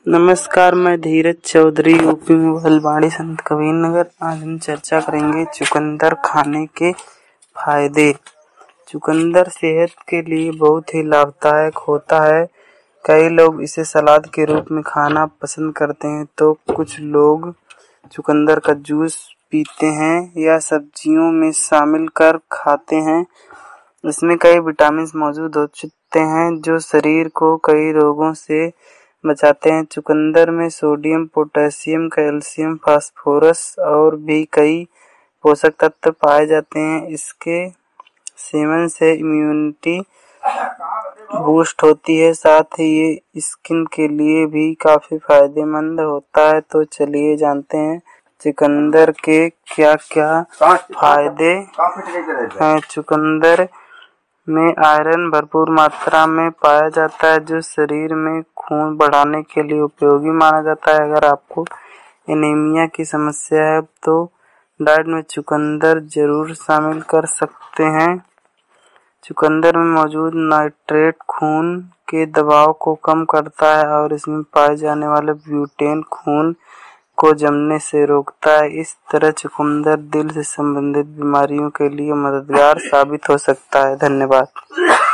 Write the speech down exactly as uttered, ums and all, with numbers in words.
नमस्कार, मैं धीरज चौधरी, यूपी में भलवाड़ी संत कबीर नगर। आज हम चर्चा करेंगे चुकंदर खाने के फायदे। चुकंदर सेहत के लिए बहुत ही लाभदायक होता है। कई लोग इसे सलाद के रूप में खाना पसंद करते हैं, तो कुछ लोग चुकंदर का जूस पीते हैं या सब्जियों में शामिल कर खाते हैं। इसमें कई विटामिन मौजूद होते हैं जो शरीर को कई रोगों से बचाते हैं। चुकंदर में सोडियम, पोटेशियम, कैल्शियम, फास्फोरस और भी कई पोषक तत्व पाए जाते हैं। इसके सेवन से इम्यूनिटी बूस्ट होती है, साथ ही ये स्किन के लिए भी काफी फायदेमंद होता है। तो चलिए जानते हैं चुकंदर के क्या क्या फायदे हैं। चुकंदर में आयरन भरपूर मात्रा में पाया जाता है, जो शरीर में खून बढ़ाने के लिए उपयोगी माना जाता है। अगर आपको एनीमिया की समस्या है तो डाइट में चुकंदर जरूर शामिल कर सकते हैं। चुकंदर में मौजूद नाइट्रेट खून के दबाव को कम करता है और इसमें पाए जाने वाले ब्यूटेन खून को जमने से रोकता है। इस तरह चुकंदर दिल से संबंधित बीमारियों के लिए मददगार साबित हो सकता है। धन्यवाद।